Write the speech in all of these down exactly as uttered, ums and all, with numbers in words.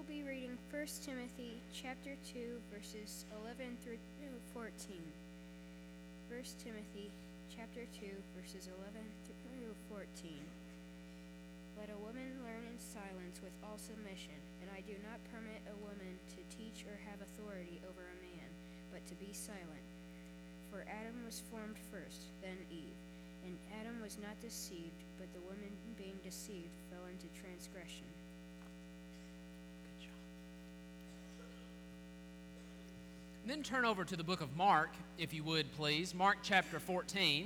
will be reading First Timothy chapter two, verses eleven through fourteen. First Timothy chapter two, verses eleven through fourteen. Let a woman learn in silence with all submission, and I do not permit a woman to teach or have authority over a man, but to be silent. For Adam was formed first, then Eve. And Adam was not deceived, but the woman being deceived fell into transgression. Good job. Then turn over to the book of Mark, if you would, please. Mark chapter fourteen.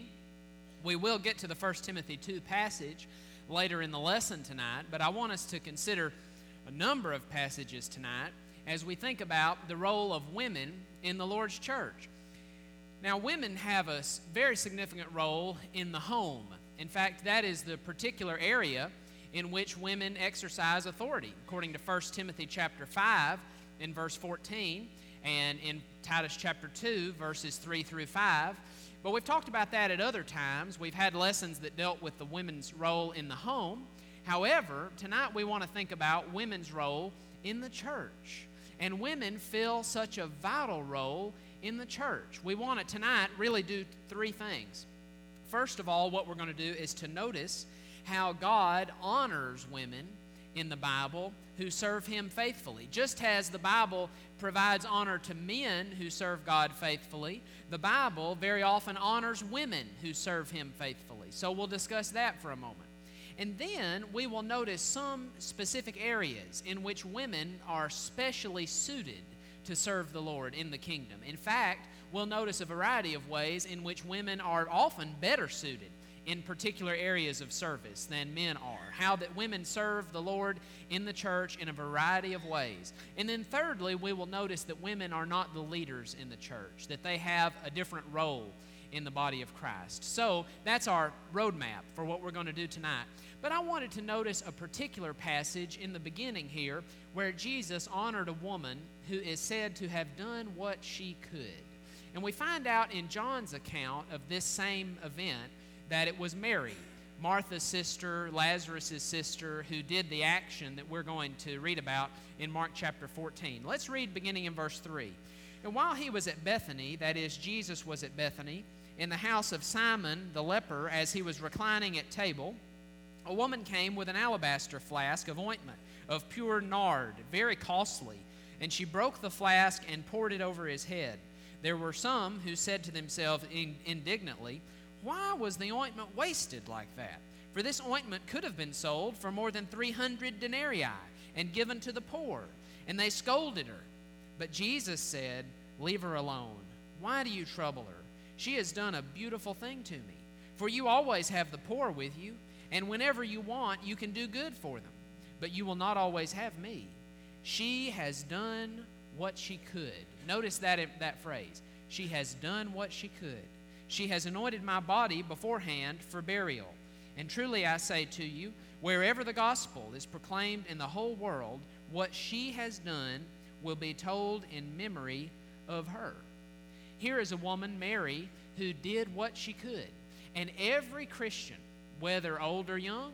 We will get to the First Timothy two passage later in the lesson tonight, but I want us to consider a number of passages tonight as we think about the role of women in the Lord's church. Now, women have a very significant role in the home. In fact, that is the particular area in which women exercise authority, according to First Timothy chapter five in verse fourteen and in Titus chapter two, verses three through five. But we've talked about that at other times. We've had lessons that dealt with the women's role in the home. However, tonight we want to think about women's role in the church. And women fill such a vital role in the church. We want to tonight really do three things. First of all, what we're going to do is to notice how God honors women in the Bible who serve Him faithfully. Just as the Bible provides honor to men who serve God faithfully, the Bible very often honors women who serve Him faithfully. So we'll discuss that for a moment. And then we will notice some specific areas in which women are specially suited to serve the Lord in the kingdom. In fact, we'll notice a variety of ways in which women are often better suited in particular areas of service than men are. How that women serve the Lord in the church in a variety of ways. And then thirdly, we will notice that women are not the leaders in the church, that they have a different role in the body of Christ. So that's our roadmap for what we're going to do tonight. But I wanted to notice a particular passage in the beginning here where Jesus honored a woman who is said to have done what she could. And we find out in John's account of this same event that it was Mary, Martha's sister, Lazarus' sister, who did the action that we're going to read about in Mark chapter fourteen. Let's read beginning in verse three. And while he was at Bethany, that is, Jesus was at Bethany, in the house of Simon the leper, as he was reclining at table, a woman came with an alabaster flask of ointment of pure nard, very costly, and she broke the flask and poured it over his head. There were some who said to themselves indignantly, "Why was the ointment wasted like that? For this ointment could have been sold for more than three hundred denarii and given to the poor." And they scolded her. But Jesus said, "Leave her alone. Why do you trouble her? She has done a beautiful thing to me. For you always have the poor with you, and whenever you want, you can do good for them. But you will not always have me. She has done what she could." Notice that, that phrase. She has done what she could. "She has anointed my body beforehand for burial. And truly I say to you, wherever the gospel is proclaimed in the whole world, what she has done will be told in memory of her." Here is a woman, Mary, who did what she could. And every Christian, whether old or young,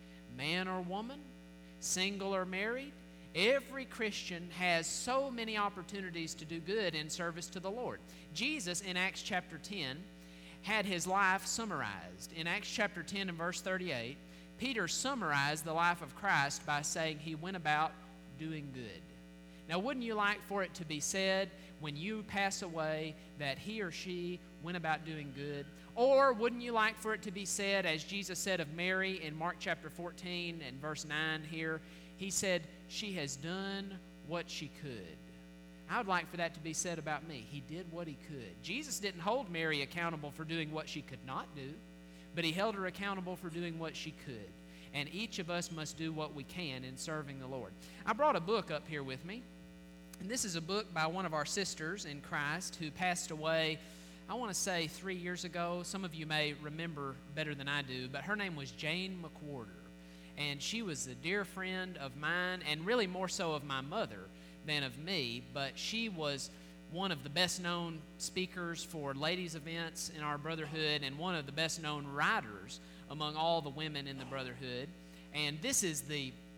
man or woman, single or married, every Christian has so many opportunities to do good in service to the Lord. Jesus, in Acts chapter ten, had his life summarized. In Acts chapter ten and verse thirty-eight, Peter summarized the life of Christ by saying he went about doing good. Now, wouldn't you like for it to be said when you pass away that he or she went about doing good? Or wouldn't you like for it to be said, as Jesus said of Mary in Mark chapter fourteen and verse nine here, he said, "She has done what she could." I would like for that to be said about me. He did what he could. Jesus didn't hold Mary accountable for doing what she could not do, but he held her accountable for doing what she could. And each of us must do what we can in serving the Lord. I brought a book up here with me, and this is a book by one of our sisters in Christ who passed away, I want to say three years ago. Some of you may remember better than I do, but her name was Jane McWhorter. And she was a dear friend of mine, and really more so of my mother than of me, but she was one of the best-known speakers for ladies' events in our brotherhood and one of the best-known writers among all the women in the brotherhood. And this is the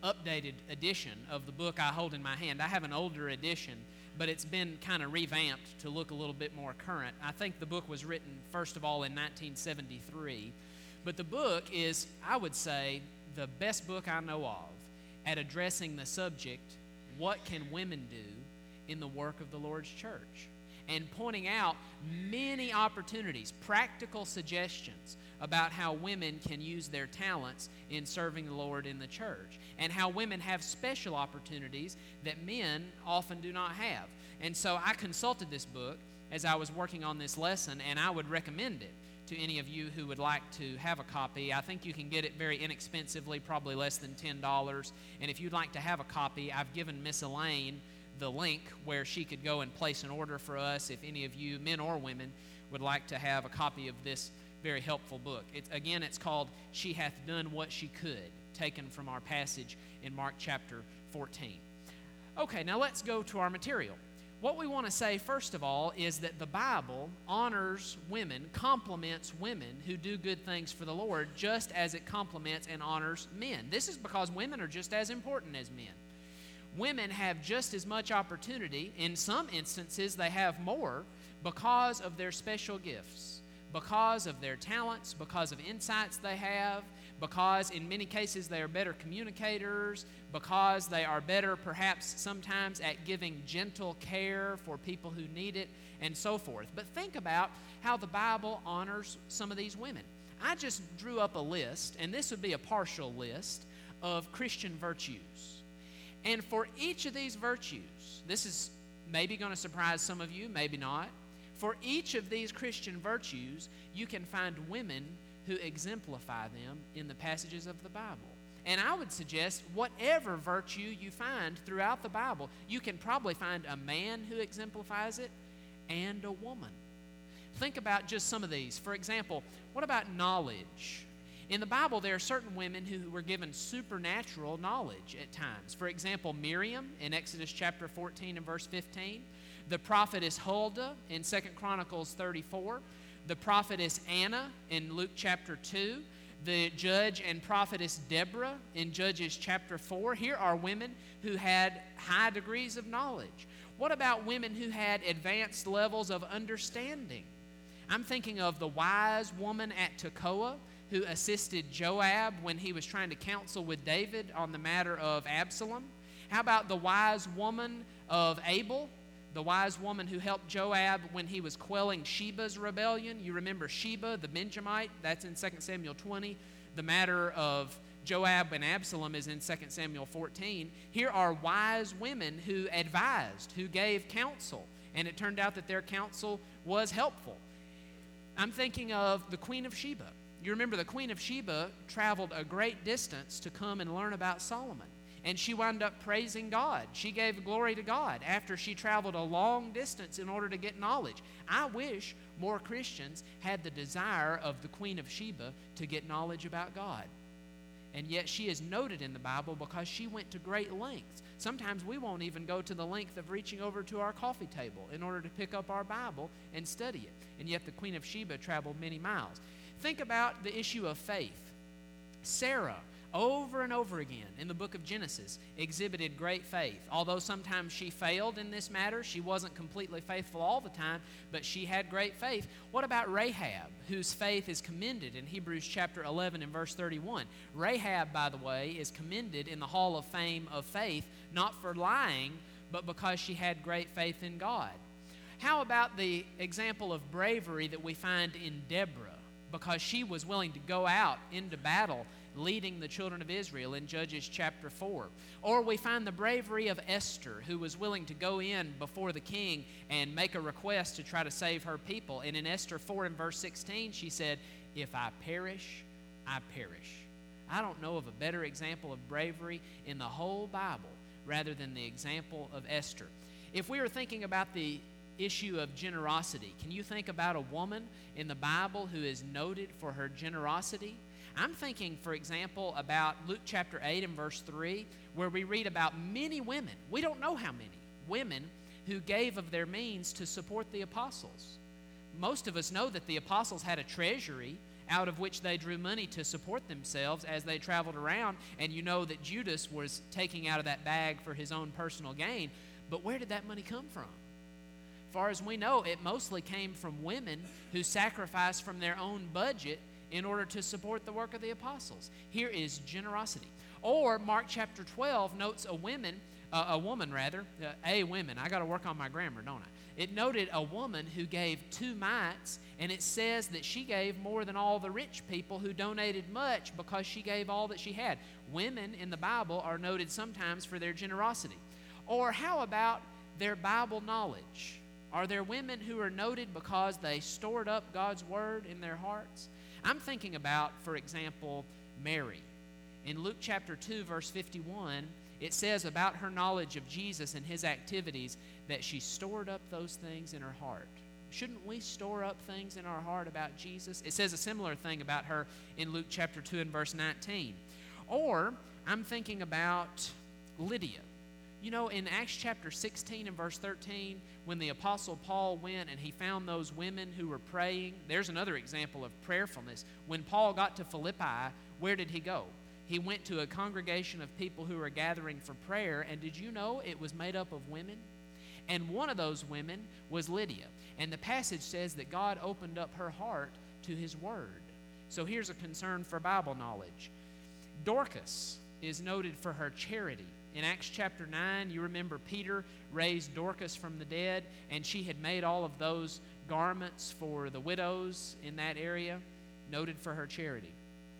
updated edition of the book I hold in my hand. I have an older edition, but it's been kind of revamped to look a little bit more current. I think the book was written, first of all, in nineteen seventy-three. But the book is, I would say, the best book I know of at addressing the subject, what can women do in the work of the Lord's church? And pointing out many opportunities, practical suggestions about how women can use their talents in serving the Lord in the church, and how women have special opportunities that men often do not have. And so I consulted this book as I was working on this lesson, and I would recommend it to any of you who would like to have a copy. I think you can get it very inexpensively, probably less than ten dollars. And if you'd like to have a copy, I've given Miss Elaine the link where she could go and place an order for us if any of you, men or women, would like to have a copy of this very helpful book. It's, again, it's called She Hath Done What She Could, taken from our passage in Mark chapter fourteen. Okay, now let's go to our material. What we want to say, first of all, is that the Bible honors women, compliments women who do good things for the Lord, just as it compliments and honors men. This is because women are just as important as men. Women have just as much opportunity. In some instances, they have more because of their special gifts, because of their talents, because of insights they have, because in many cases they are better communicators, because they are better perhaps sometimes at giving gentle care for people who need it, and so forth. But think about how the Bible honors some of these women. I just drew up a list, and this would be a partial list, of Christian virtues. And for each of these virtues, this is maybe going to surprise some of you, maybe not. For each of these Christian virtues, you can find women who exemplify them in the passages of the Bible. And I would suggest whatever virtue you find throughout the Bible, you can probably find a man who exemplifies it and a woman. Think about just some of these. For example, what about knowledge? In the Bible, there are certain women who were given supernatural knowledge at times. For example, Miriam in Exodus chapter fourteen and verse fifteen. The prophetess Huldah in Second Chronicles thirty-four. The prophetess Anna in Luke chapter two. The judge and prophetess Deborah in Judges chapter four. Here are women who had high degrees of knowledge. What about women who had advanced levels of understanding? I'm thinking of the wise woman at Tekoa who assisted Joab when he was trying to counsel with David on the matter of Absalom. How about the wise woman of Abel, the wise woman who helped Joab when he was quelling Sheba's rebellion? You remember Sheba, the Benjamite? That's in Second Samuel twenty. The matter of Joab and Absalom is in Second Samuel fourteen. Here are wise women who advised, who gave counsel, and it turned out that their counsel was helpful. I'm thinking of the Queen of Sheba. You remember the Queen of Sheba traveled a great distance to come and learn about Solomon. And she wound up praising God. She gave glory to God after she traveled a long distance in order to get knowledge. I wish more Christians had the desire of the Queen of Sheba to get knowledge about God. And yet she is noted in the Bible because she went to great lengths. Sometimes we won't even go to the length of reaching over to our coffee table in order to pick up our Bible and study it. And yet the Queen of Sheba traveled many miles. Think about the issue of faith. Sarah, over and over again in the book of Genesis, exhibited great faith. Although sometimes she failed in this matter, she wasn't completely faithful all the time, but she had great faith. What about Rahab, whose faith is commended in Hebrews chapter eleven and verse thirty-one? Rahab, by the way, is commended in the Hall of Fame of faith, not for lying, but because she had great faith in God. How about the example of bravery that we find in Deborah? Because she was willing to go out into battle leading the children of Israel in Judges chapter four. Or we find the bravery of Esther, who was willing to go in before the king and make a request to try to save her people. And in Esther four and verse sixteen, she said, "If I perish, I perish." I don't know of a better example of bravery in the whole Bible rather than the example of Esther. If we were thinking about the issue of generosity, can you think about a woman in the Bible who is noted for her generosity? I'm thinking, for example, about Luke chapter eight and verse three, where we read about many women, we don't know how many, women who gave of their means to support the apostles. Most of us know that the apostles had a treasury out of which they drew money to support themselves as they traveled around. And you know that Judas was taking out of that bag for his own personal gain. But where did that money come from? As far as we know, it mostly came from women who sacrificed from their own budget in order to support the work of the apostles. Here is generosity. Or Mark chapter twelve notes a woman, uh, a woman rather, uh, a woman. I got to work on my grammar, don't I? It noted a woman who gave two mites, and it says that she gave more than all the rich people who donated much because she gave all that she had. Women in the Bible are noted sometimes for their generosity. Or how about their Bible knowledge? Are there women who are noted because they stored up God's word in their hearts? I'm thinking about, for example, Mary. In Luke chapter two, verse fifty-one, it says about her knowledge of Jesus and his activities that she stored up those things in her heart. Shouldn't we store up things in our heart about Jesus? It says a similar thing about her in Luke chapter two and verse nineteen. Or I'm thinking about Lydia. You know, in Acts chapter sixteen and verse thirteen, when the Apostle Paul went and he found those women who were praying, there's another example of prayerfulness. When Paul got to Philippi, where did he go? He went to a congregation of people who were gathering for prayer, and did you know it was made up of women? And one of those women was Lydia. And the passage says that God opened up her heart to his word. So here's a concern for Bible knowledge. Dorcas is noted for her charity. In Acts chapter nine, you remember Peter raised Dorcas from the dead, and she had made all of those garments for the widows in that area, noted for her charity.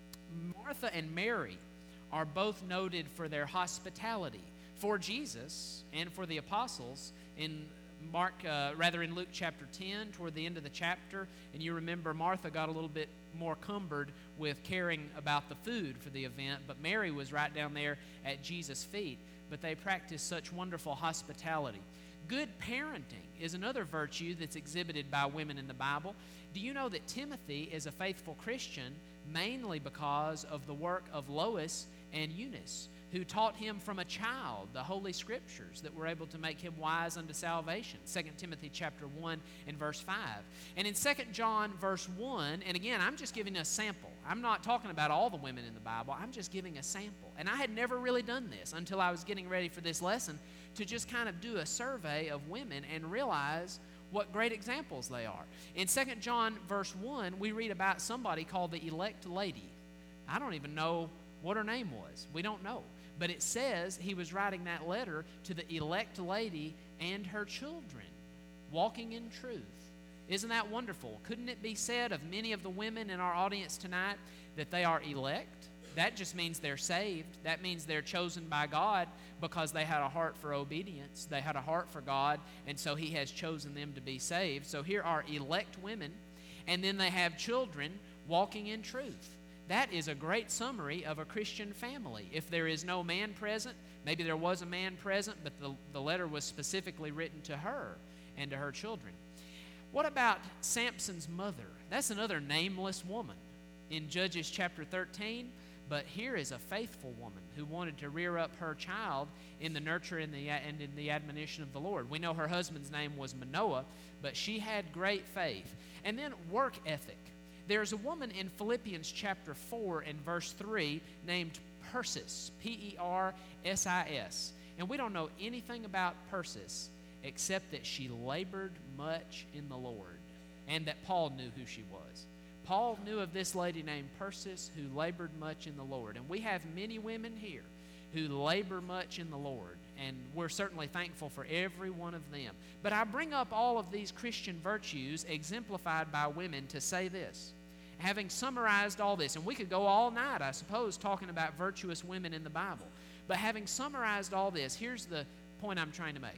Martha and Mary are both noted for their hospitality for Jesus and for the apostles. In Mark, uh, rather in Luke chapter ten, toward the end of the chapter, and you remember Martha got a little bit more cumbered with caring about the food for the event, but Mary was right down there at Jesus' feet. But they practiced such wonderful hospitality. Good parenting is another virtue that's exhibited by women in the Bible. Do you know that Timothy is a faithful Christian mainly because of the work of Lois and Eunice, who taught him from a child the Holy Scriptures that were able to make him wise unto salvation? Second Timothy chapter one and verse five. And in Second John verse one, and again, I'm just giving a sample. I'm not talking about all the women in the Bible. I'm just giving a sample. And I had never really done this until I was getting ready for this lesson, to just kind of do a survey of women and realize what great examples they are. In Second John verse one, we read about somebody called the elect lady. I don't even know what her name was. We don't know. But it says he was writing that letter to the elect lady and her children, walking in truth. Isn't that wonderful? Couldn't it be said of many of the women in our audience tonight that they are elect? That just means they're saved. That means they're chosen by God because they had a heart for obedience. They had a heart for God, and so he has chosen them to be saved. So here are elect women, and then they have children walking in truth. That is a great summary of a Christian family. If there is no man present, maybe there was a man present, but the, the letter was specifically written to her and to her children. What about Samson's mother? That's another nameless woman in Judges chapter thirteen. But here is a faithful woman who wanted to rear up her child in the nurture and, the, and in the admonition of the Lord. We know her husband's name was Manoah, but she had great faith. And then work ethic. There's a woman in Philippians chapter four and verse three named Persis, P E R S I S. And we don't know anything about Persis except that she labored much in the Lord and that Paul knew who she was. Paul knew of this lady named Persis who labored much in the Lord. And we have many women here who labor much in the Lord, and we're certainly thankful for every one of them. But I bring up all of these Christian virtues exemplified by women to say this. Having summarized all this, and we could go all night, I suppose, talking about virtuous women in the Bible. But having summarized all this, here's the point I'm trying to make.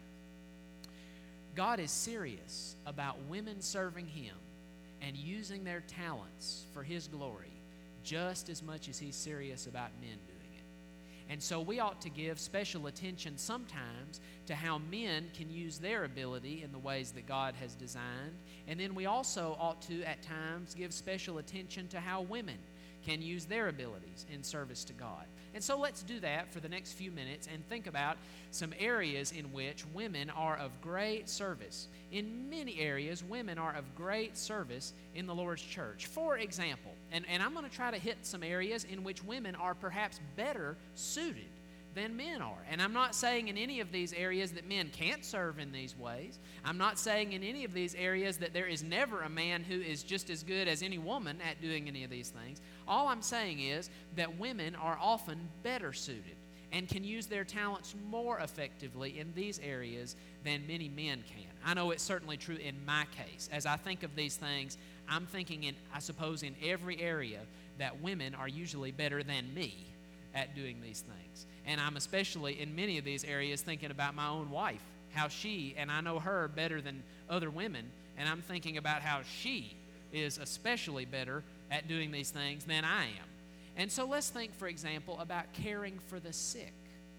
God is serious about women serving him and using their talents for his glory just as much as he's serious about men doing it. And so we ought to give special attention sometimes to how men can use their ability in the ways that God has designed. And then we also ought to, at times, give special attention to how women can use their abilities in service to God. And so let's do that for the next few minutes and think about some areas in which women are of great service. In many areas, women are of great service in the Lord's church. For example, and, and I'm going to try to hit some areas in which women are perhaps better suited than men are. And I'm not saying in any of these areas that men can't serve in these ways. I'm not saying in any of these areas that there is never a man who is just as good as any woman at doing any of these things. All I'm saying is that women are often better suited and can use their talents more effectively in these areas than many men can. I know it's certainly true in my case. As I think of these things, I'm thinking in, I suppose, in every area that women are usually better than me at doing these things. And I'm especially in many of these areas thinking about my own wife, how she, and I know her better than other women, and I'm thinking about how she is especially better at doing these things than I am. And so let's think, for example, about caring for the sick.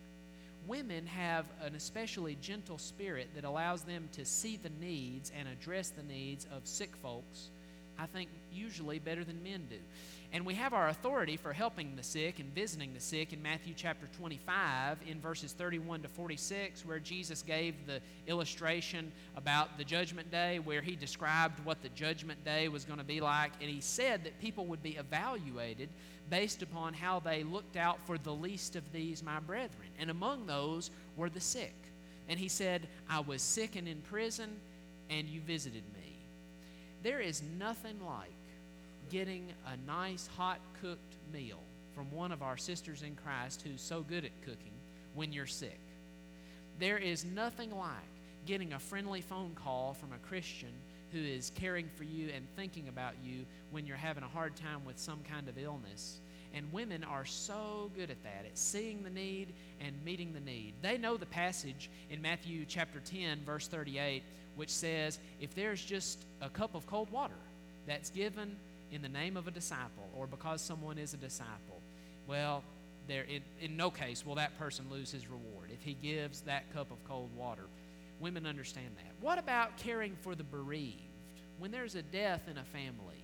Women have an especially gentle spirit that allows them to see the needs and address the needs of sick folks, I think, usually better than men do. And we have our authority for helping the sick and visiting the sick in Matthew chapter twenty-five in verses thirty-one to forty-six, where Jesus gave the illustration about the judgment day, where he described what the judgment day was going to be like. And he said that people would be evaluated based upon how they looked out for the least of these, my brethren. And among those were the sick. And he said, I was sick and in prison, and you visited me. There is nothing like getting a nice hot cooked meal from one of our sisters in Christ who's so good at cooking when you're sick. There is nothing like getting a friendly phone call from a Christian who is caring for you and thinking about you when you're having a hard time with some kind of illness. And women are so good at that, at seeing the need and meeting the need. They know the passage in Matthew chapter ten, verse thirty-eight, which says, if there's just a cup of cold water that's given in the name of a disciple or because someone is a disciple, well, there in, in no case will that person lose his reward if he gives that cup of cold water. Women understand that. What about caring for the bereaved? When there's a death in a family,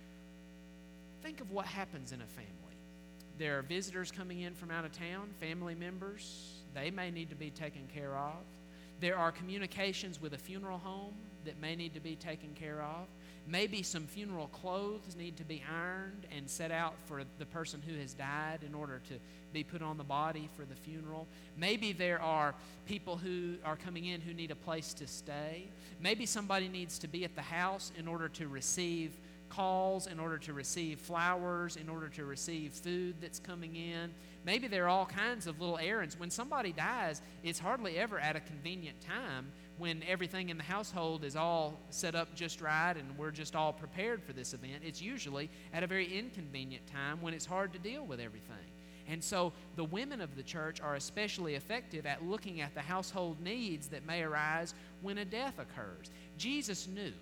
think of what happens in a family. There are visitors coming in from out of town, family members. They may need to be taken care of. There are communications with a funeral home that may need to be taken care of. Maybe some funeral clothes need to be ironed and set out for the person who has died in order to be put on the body for the funeral. Maybe there are people who are coming in who need a place to stay. Maybe somebody needs to be at the house in order to receive calls, in order to receive flowers, in order to receive food that's coming in. Maybe there are all kinds of little errands. When somebody dies, it's hardly ever at a convenient time when everything in the household is all set up just right and we're just all prepared for this event. It's usually at a very inconvenient time when it's hard to deal with everything. And so the women of the church are especially effective at looking at the household needs that may arise when a death occurs. Jesus knew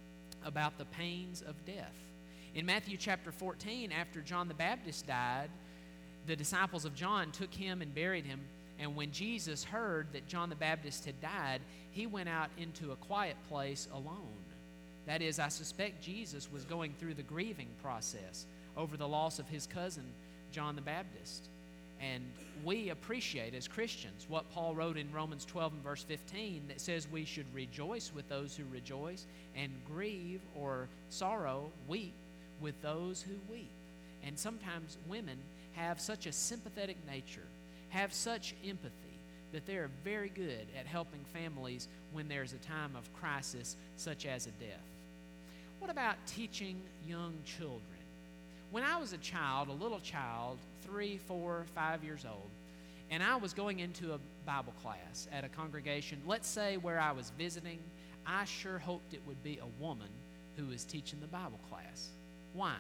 about the pains of death. In Matthew chapter fourteen, after John the Baptist died, the disciples of John took him and buried him. And when Jesus heard that John the Baptist had died, he went out into a quiet place alone. That is, I suspect Jesus was going through the grieving process over the loss of his cousin, John the Baptist. And we appreciate as Christians what Paul wrote in Romans twelve and verse fifteen that says we should rejoice with those who rejoice and grieve or sorrow, weep with those who weep. And sometimes women have such a sympathetic nature, have such empathy, that they're very good at helping families when there's a time of crisis such as a death. What about teaching young children? When I was a child, a little child, three, four, five years old, and I was going into a Bible class at a congregation, let's say where I was visiting, I sure hoped it would be a woman who was teaching the Bible class. Why?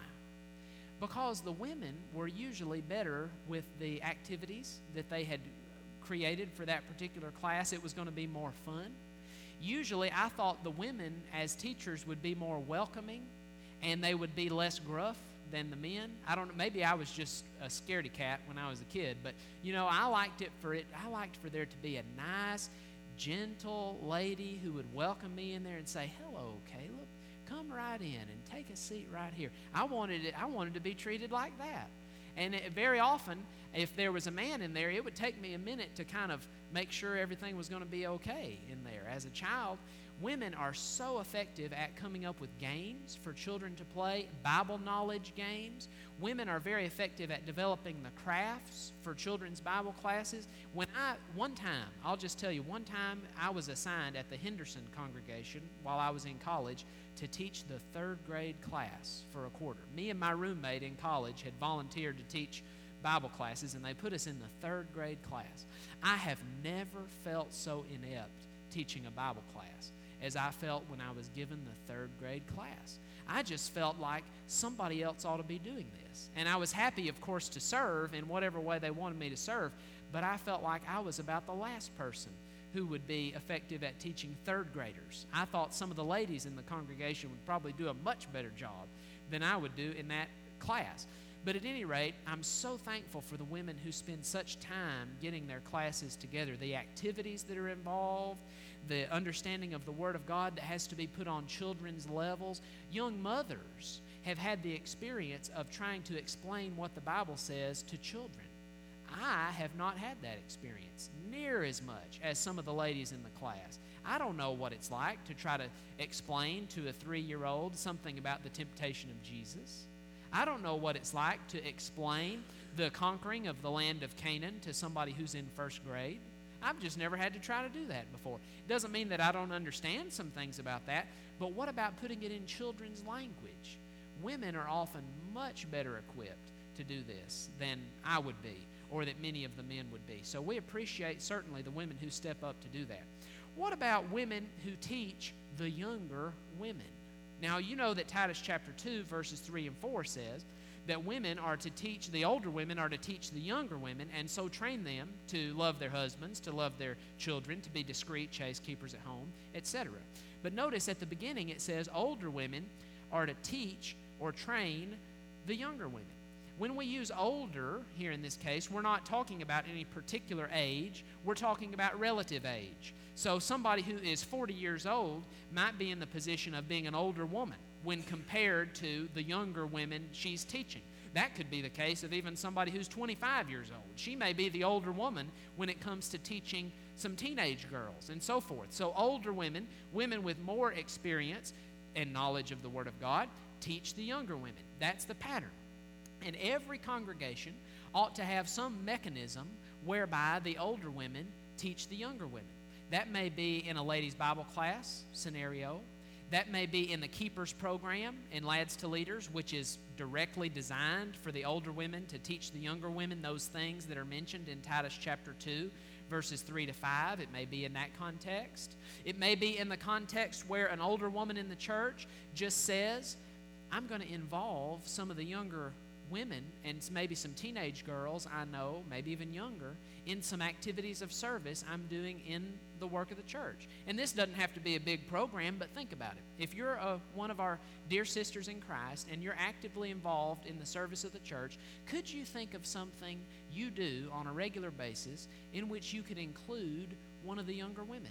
Because the women were usually better with the activities that they had created for that particular class. It was going to be more fun. Usually I thought the women as teachers would be more welcoming and they would be less gruff than the men. I don't know, maybe I was just a scaredy cat when I was a kid, but you know, I liked it for it I liked for there to be a nice, gentle lady who would welcome me in there and say, "Hello, Caleb. Come right in and take a seat right here." I wanted it I wanted to be treated like that. And it, very often, if there was a man in there, it would take me a minute to kind of make sure everything was going to be okay in there. As a child, women are so effective at coming up with games for children to play, Bible knowledge games. Women are very effective at developing the crafts for children's Bible classes. When I, one time, I'll just tell you, one time I was assigned at the Henderson congregation while I was in college to teach the third grade class for a quarter. Me and my roommate in college had volunteered to teach Bible classes, and they put us in the third grade class. I have never felt so inept teaching a Bible class as I felt when I was given the third grade class. I just felt like somebody else ought to be doing this. And I was happy, of course, to serve in whatever way they wanted me to serve, but I felt like I was about the last person who would be effective at teaching third graders. I thought some of the ladies in the congregation would probably do a much better job than I would do in that class. But at any rate, I'm so thankful for the women who spend such time getting their classes together, the activities that are involved, the understanding of the Word of God that has to be put on children's levels. Young mothers have had the experience of trying to explain what the Bible says to children. I have not had that experience near as much as some of the ladies in the class. I don't know what it's like to try to explain to a three-year-old something about the temptation of Jesus. I don't know what it's like to explain the conquering of the land of Canaan to somebody who's in first grade. I've just never had to try to do that before. It doesn't mean that I don't understand some things about that, but what about putting it in children's language? Women are often much better equipped to do this than I would be, or that many of the men would be. So we appreciate certainly the women who step up to do that. What about women who teach the younger women? Now, you know that Titus chapter two, verses three and four says that women are to teach, the older women are to teach the younger women, and so train them to love their husbands, to love their children, to be discreet, chaste keepers at home, et cetera. But notice at the beginning it says older women are to teach or train the younger women. When we use older here in this case, we're not talking about any particular age. We're talking about relative age. So somebody who is forty years old might be in the position of being an older woman when compared to the younger women she's teaching. That could be the case of even somebody who's twenty-five years old. She may be the older woman when it comes to teaching some teenage girls and so forth. So older women, women with more experience and knowledge of the Word of God, teach the younger women. That's the pattern. And every congregation ought to have some mechanism whereby the older women teach the younger women. That may be in a ladies' Bible class scenario. That may be in the Keepers program in Lads to Leaders, which is directly designed for the older women to teach the younger women those things that are mentioned in Titus chapter two, verses three to five. It may be in that context. It may be in the context where an older woman in the church just says, I'm going to involve some of the younger women and maybe some teenage girls I know, maybe even younger, in some activities of service I'm doing in the work of the church. And this doesn't have to be a big program, but think about it. If you're a, one of our dear sisters in Christ and you're actively involved in the service of the church, could you think of something you do on a regular basis in which you could include one of the younger women?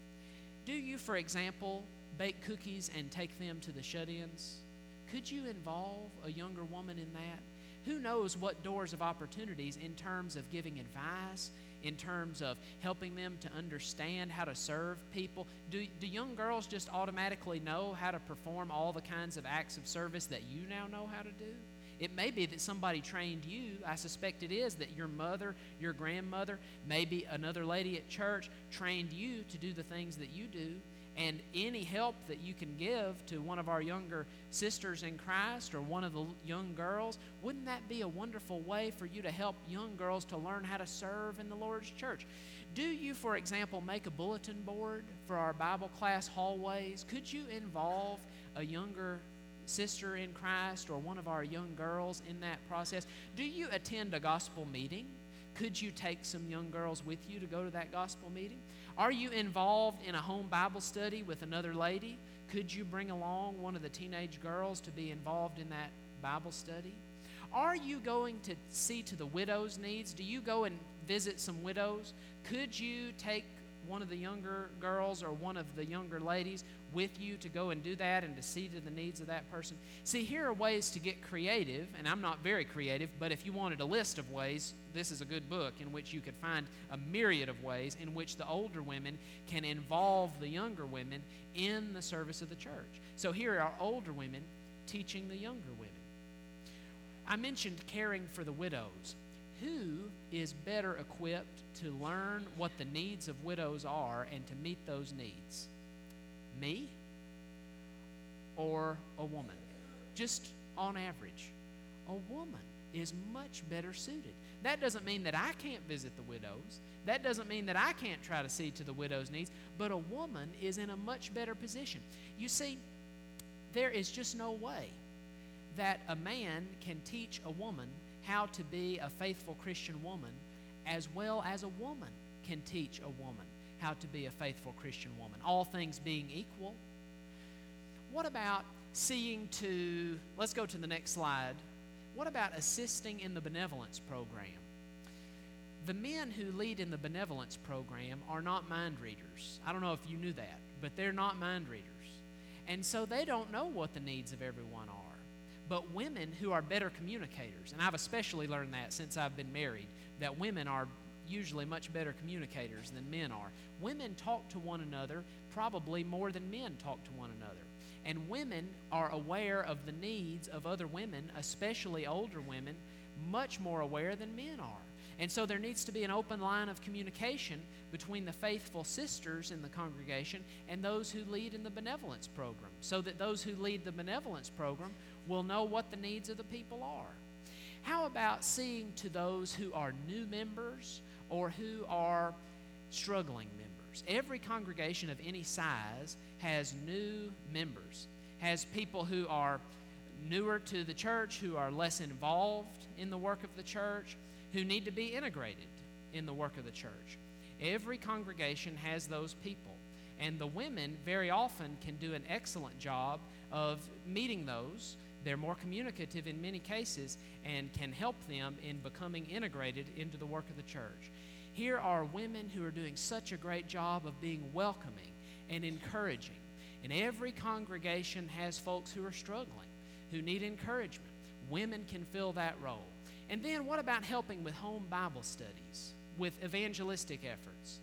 Do you, for example, bake cookies and take them to the shut-ins? Could you involve a younger woman in that? Who knows what doors of opportunities in terms of giving advice, in terms of helping them to understand how to serve people? Do, do young girls just automatically know how to perform all the kinds of acts of service that you now know how to do? It may be that somebody trained you. I suspect it is that your mother, your grandmother, maybe another lady at church trained you to do the things that you do. And any help that you can give to one of our younger sisters in Christ or one of the young girls, wouldn't that be a wonderful way for you to help young girls to learn how to serve in the Lord's church? Do you, for example, make a bulletin board for our Bible class hallways? Could you involve a younger sister in Christ or one of our young girls in that process? Do you attend a gospel meeting? Could you take some young girls with you to go to that gospel meeting? Are you involved in a home Bible study with another lady? Could you bring along one of the teenage girls to be involved in that Bible study? Are you going to see to the widows' needs? Do you go and visit some widows? Could you take one of the younger girls or one of the younger ladies with you to go and do that and to see to the needs of that person? See, here are ways to get creative, and I'm not very creative, but if you wanted a list of ways, this is a good book in which you could find a myriad of ways in which the older women can involve the younger women in the service of the church. So here are older women teaching the younger women. I mentioned caring for the widows. Who is better equipped to learn what the needs of widows are and to meet those needs? Me or a woman? Just on average, a woman is much better suited. That doesn't mean that I can't visit the widows. That doesn't mean that I can't try to see to the widow's needs, but a woman is in a much better position. You see, there is just no way that a man can teach a woman how to be a faithful Christian woman as well as a woman can teach a woman how to be a faithful Christian woman, all things being equal. What about seeing to, let's go to the next slide. What about assisting in the benevolence program? The men who lead in the benevolence program are not mind readers. I don't know if you knew that, but they're not mind readers. And so they don't know what the needs of everyone are. But women who are better communicators, and I've especially learned that since I've been married, that women are usually much better communicators than men are. Women talk to one another probably more than men talk to one another. And women are aware of the needs of other women, especially older women, much more aware than men are. And so there needs to be an open line of communication between the faithful sisters in the congregation and those who lead in the benevolence program, so that those who lead the benevolence program will know what the needs of the people are. How about seeing to those who are new members or who are struggling members? Every congregation of any size has new members, has people who are newer to the church, who are less involved in the work of the church, who need to be integrated in the work of the church. Every congregation has those people, and the women very often can do an excellent job of meeting those. They're more communicative in many cases and can help them in becoming integrated into the work of the church. Here are women who are doing such a great job of being welcoming and encouraging. And every congregation has folks who are struggling, who need encouragement. Women can fill that role. And then what about helping with home Bible studies, with evangelistic efforts?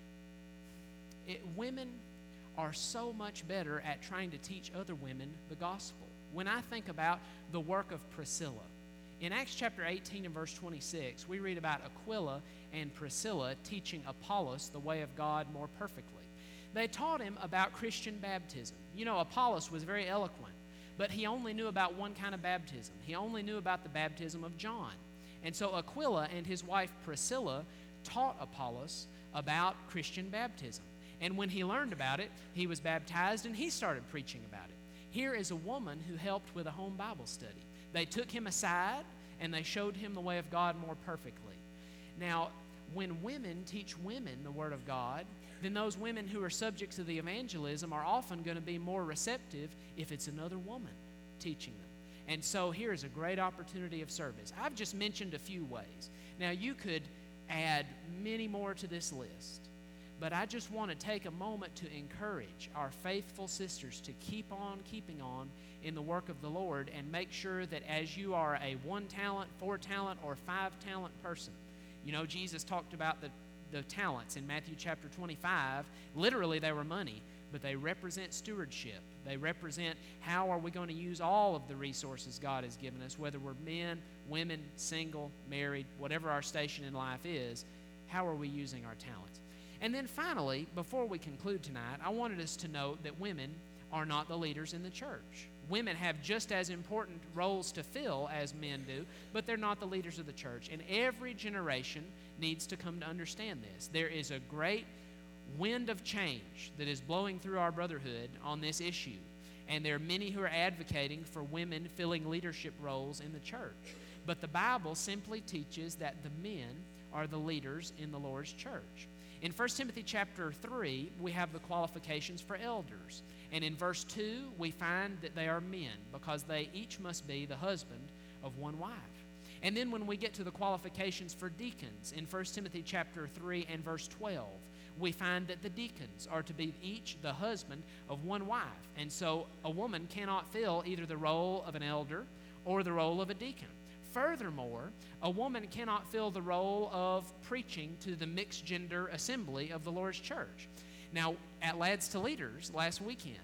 It, women are so much better at trying to teach other women the gospel. When I think about the work of Priscilla, in Acts chapter eighteen and verse twenty-six, we read about Aquila and Priscilla teaching Apollos the way of God more perfectly. They taught him about Christian baptism. You know, Apollos was very eloquent, but he only knew about one kind of baptism. He only knew about the baptism of John. And so Aquila and his wife Priscilla taught Apollos about Christian baptism. And when he learned about it, he was baptized and he started preaching about it. Here is a woman who helped with a home Bible study. They took him aside and they showed him the way of God more perfectly. Now, when women teach women the Word of God, then those women who are subject to the evangelism are often going to be more receptive if it's another woman teaching them. And so here's a great opportunity of service. I've just mentioned a few ways. Now, you could add many more to this list, but I just want to take a moment to encourage our faithful sisters to keep on keeping on in the work of the Lord and make sure that as you are a one-talent, four-talent, or five-talent person, you know, Jesus talked about the, the talents in Matthew chapter twenty-five. Literally, they were money, but they represent stewardship. They represent how are we going to use all of the resources God has given us, whether we're men, women, single, married, whatever our station in life is, how are we using our talents? And then finally, before we conclude tonight, I wanted us to note that women are not the leaders in the church. Women have just as important roles to fill as men do, but they're not the leaders of the church. And every generation needs to come to understand this. There is a great wind of change that is blowing through our brotherhood on this issue. And there are many who are advocating for women filling leadership roles in the church. But the Bible simply teaches that the men are the leaders in the Lord's church. In First Timothy chapter three, we have the qualifications for elders. And in verse two, we find that they are men because they each must be the husband of one wife. And then when we get to the qualifications for deacons in First Timothy chapter three and verse twelve, we find that the deacons are to be each the husband of one wife. And so a woman cannot fill either the role of an elder or the role of a deacon. Furthermore, a woman cannot fill the role of preaching to the mixed gender assembly of the Lord's church. Now, at Lads to Leaders last weekend,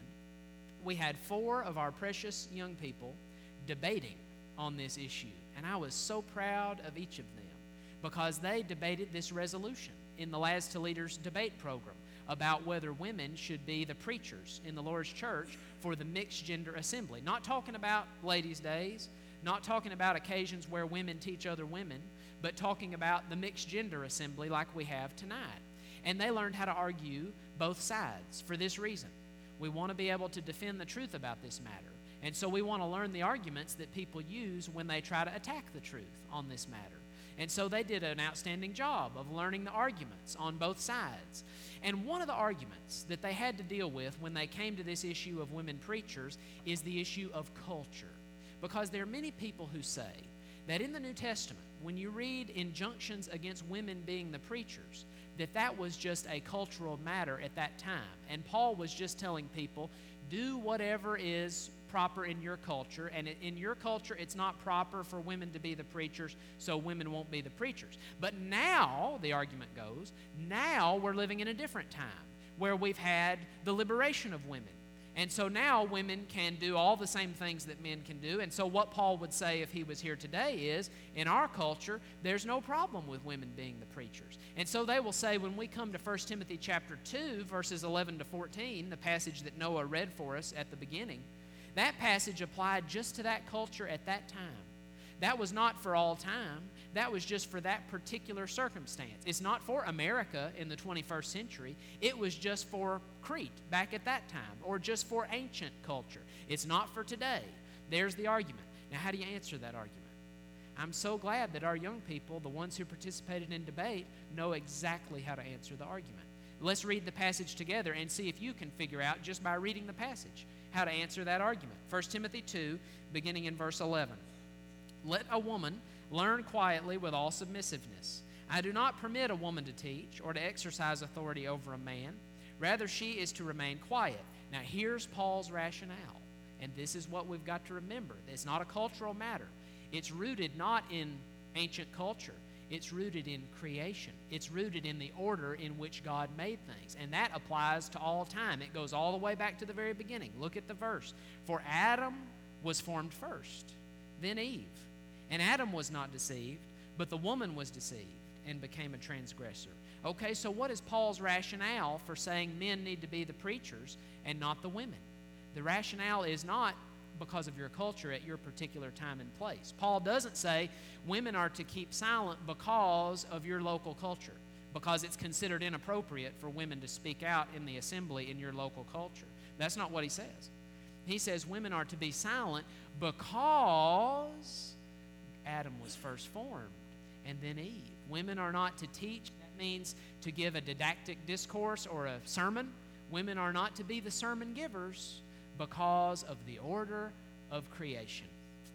we had four of our precious young people debating on this issue. And I was so proud of each of them because they debated this resolution in the Lads to Leaders debate program about whether women should be the preachers in the Lord's church for the mixed gender assembly. Not talking about ladies' days, not talking about occasions where women teach other women, but talking about the mixed gender assembly like we have tonight. And they learned how to argue both sides for this reason. We want to be able to defend the truth about this matter. And so we want to learn the arguments that people use when they try to attack the truth on this matter. And so they did an outstanding job of learning the arguments on both sides. And one of the arguments that they had to deal with when they came to this issue of women preachers is the issue of culture. Because there are many people who say that in the New Testament, when you read injunctions against women being the preachers, that that was just a cultural matter at that time. And Paul was just telling people, do whatever is proper in your culture, and in your culture it's not proper for women to be the preachers, so women won't be the preachers. But now, the argument goes, now we're living in a different time where we've had the liberation of women. And so now women can do all the same things that men can do. And so what Paul would say if he was here today is, in our culture, there's no problem with women being the preachers. And so they will say when we come to First Timothy chapter two, verses eleven to fourteen, the passage that Noah read for us at the beginning, that passage applied just to that culture at that time. That was not for all time. That was just for that particular circumstance. It's not for America in the twenty-first century. It was just for Crete back at that time, or just for ancient culture. It's not for today. There's the argument. Now, how do you answer that argument? I'm so glad that our young people, the ones who participated in debate, know exactly how to answer the argument. Let's read the passage together and see if you can figure out, just by reading the passage, how to answer that argument. First Timothy two, beginning in verse eleven. Let a woman learn quietly with all submissiveness. I do not permit a woman to teach or to exercise authority over a man. Rather, she is to remain quiet. Now, here's Paul's rationale, and this is what we've got to remember. It's not a cultural matter. It's rooted not in ancient culture. It's rooted in creation. It's rooted in the order in which God made things, and that applies to all time. It goes all the way back to the very beginning. Look at the verse. For Adam was formed first, then Eve. And Adam was not deceived, but the woman was deceived and became a transgressor. Okay, so what is Paul's rationale for saying men need to be the preachers and not the women? The rationale is not because of your culture at your particular time and place. Paul doesn't say women are to keep silent because of your local culture, because it's considered inappropriate for women to speak out in the assembly in your local culture. That's not what he says. He says women are to be silent because Adam was first formed, and then Eve. Women are not to teach. That means to give a didactic discourse or a sermon. Women are not to be the sermon givers because of the order of creation.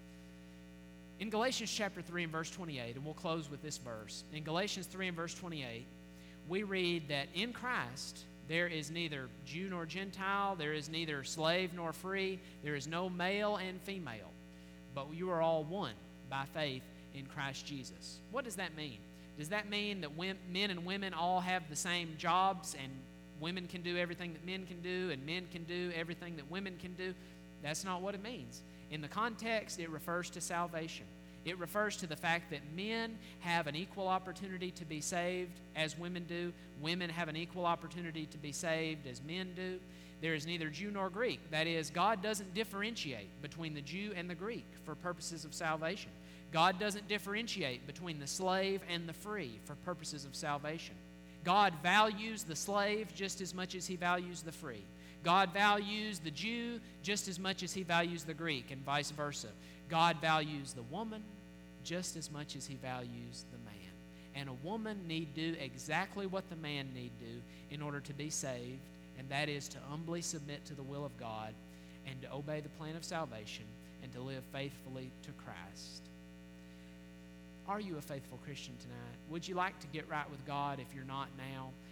In Galatians chapter three and verse twenty-eight, and we'll close with this verse. In Galatians three and verse twenty-eight, we read that in Christ there is neither Jew nor Gentile, there is neither slave nor free, there is no male and female, but you are all one by faith in Christ Jesus. What does that mean? Does that mean that men and women all have the same jobs, and women can do everything that men can do, and men can do everything that women can do? That's not what it means. In the context, it refers to salvation. It refers to the fact that men have an equal opportunity to be saved as women do. Women have an equal opportunity to be saved as men do. There is neither Jew nor Greek. That is, God doesn't differentiate between the Jew and the Greek for purposes of salvation. God doesn't differentiate between the slave and the free for purposes of salvation. God values the slave just as much as he values the free. God values the Jew just as much as he values the Greek, and vice versa. God values the woman just as much as he values the man. And a woman need do exactly what the man need do in order to be saved, and that is to humbly submit to the will of God and to obey the plan of salvation and to live faithfully to Christ. Are you a faithful Christian tonight? Would you like to get right with God if you're not now?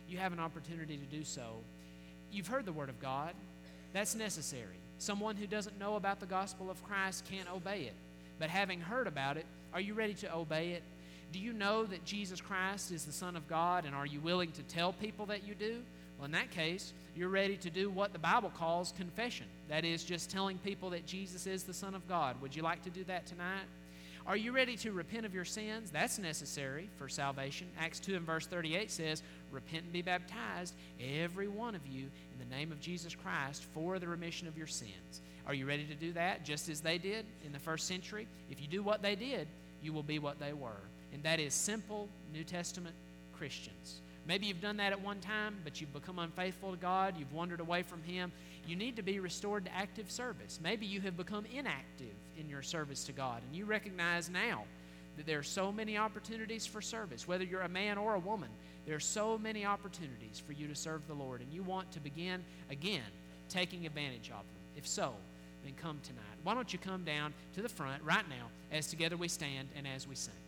you have an opportunity to do so. You've heard the Word of God. That's necessary. Someone who doesn't know about the gospel of Christ can't obey it. But having heard about it, are you ready to obey it? Do you know that Jesus Christ is the Son of God, and are you willing to tell people that you do? Well, in that case, you're ready to do what the Bible calls confession. That is, just telling people that Jesus is the Son of God. Would you like to do that tonight? Are you ready to repent of your sins? That's necessary for salvation. Acts two and verse thirty-eight says, repent and be baptized, every one of you, in the name of Jesus Christ, for the remission of your sins. Are you ready to do that, just as they did in the first century? If you do what they did, you will be what they were. And that is simple New Testament Christians. Maybe you've done that at one time, but you've become unfaithful to God. You've wandered away from Him. You need to be restored to active service. Maybe you have become inactive in your service to God, and you recognize now that there are so many opportunities for service. Whether you're a man or a woman, there are so many opportunities for you to serve the Lord, and you want to begin again taking advantage of them. If so, then come tonight. Why don't you come down to the front right now as together we stand and as we sing.